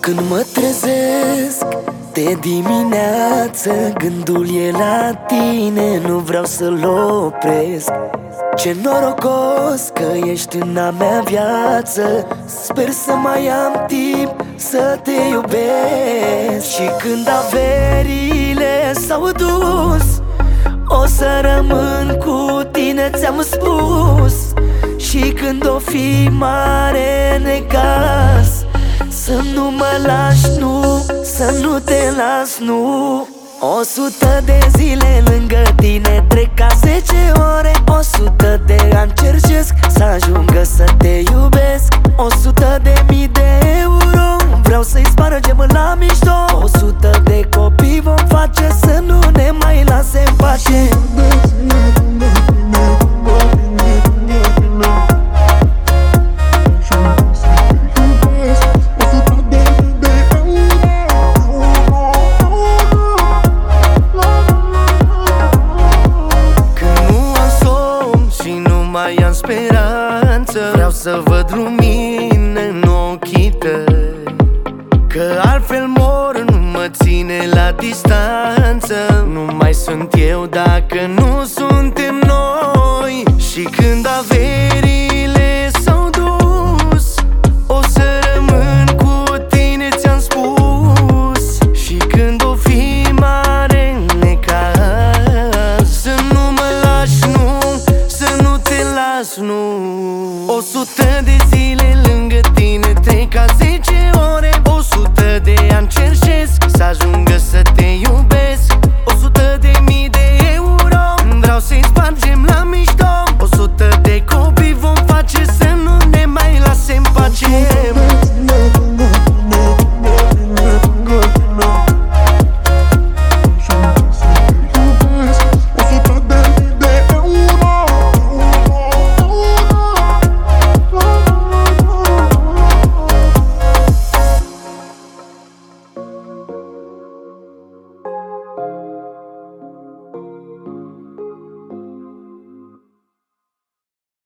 Când mă trezesc de dimineață, gândul e la tine, nu vreau să-l opresc. Ce norocos că ești în a mea viață, sper să mai am timp să te iubesc. Și când averile s-au dus, o să rămân cu tine, ți-am spus. Și când o fi mare necaz, să nu mă lași, nu, să nu te las, nu. 100 de zile lângă tine trec ca 10 ore, 100 de ani cercesc să ajungă să te iubesc. 100.000 de euro vreau să-i spargem la mișto. 100 de copii vom face să nu ne mai lase în pace. Mai am speranță, vreau să văd lumină în ochii tăi, că altfel mor, nu mă ține la distanță. Nu mai sunt eu dacă nu suntem noi. Și când averile s-au dus, o să rămân cu tine, ți-am spus. Și când o fi mare necaz, să nu mă lași, nu, să nu te las, nu. 100